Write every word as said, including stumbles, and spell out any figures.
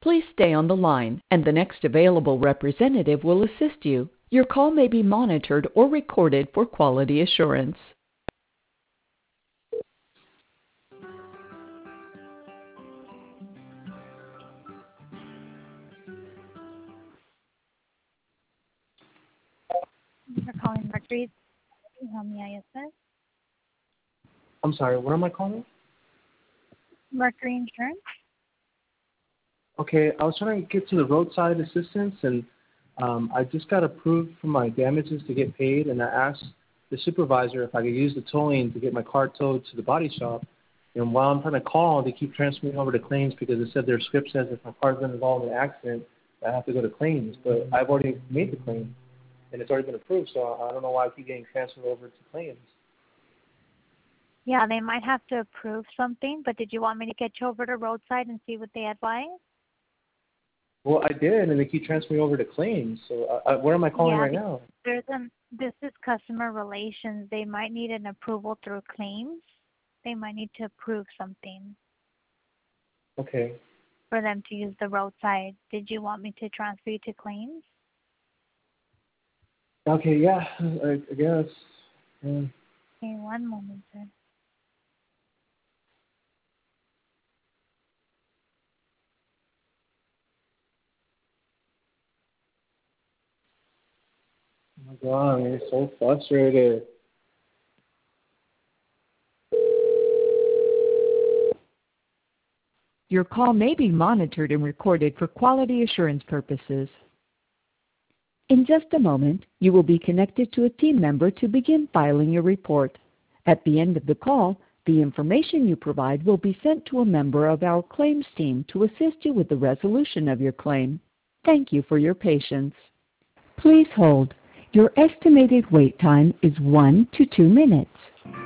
Please stay on the line, and the next available representative will assist you. Your call may be monitored or recorded for quality assurance. Thank you for calling Mercury. How may I assist? I'm sorry, what am I calling? Mercury Insurance. Okay, I was trying to get to the roadside assistance, and um, I just got approved for my damages to get paid, and I asked the supervisor if I could use the towing to get my car towed to the body shop. And while I'm trying to call, they keep transferring me over to claims because it said their script says if my car's been involved in an accident, I have to go to claims. But I've already made the claim, and it's already been approved, so I don't know why I keep getting transferred over to claims. Yeah, they might have to approve something, but did you want me to get you over to roadside and see what they advise? Well, I did, and they keep transferring me over to claims. So uh, uh, where am I calling yeah, right now? There's an, this is customer relations. They might need an approval through claims. They might need to approve something. Okay. For them to use the roadside. Did you want me to transfer you to claims? Okay, yeah, I, I guess. Yeah. Okay, one moment, sir. Oh my God, I'm so frustrated. Your call may be monitored and recorded for quality assurance purposes. In just a moment, you will be connected to a team member to begin filing your report. At the end of the call, the information you provide will be sent to a member of our claims team to assist you with the resolution of your claim. Thank you for your patience. Please hold. Your estimated wait time is one to two minutes.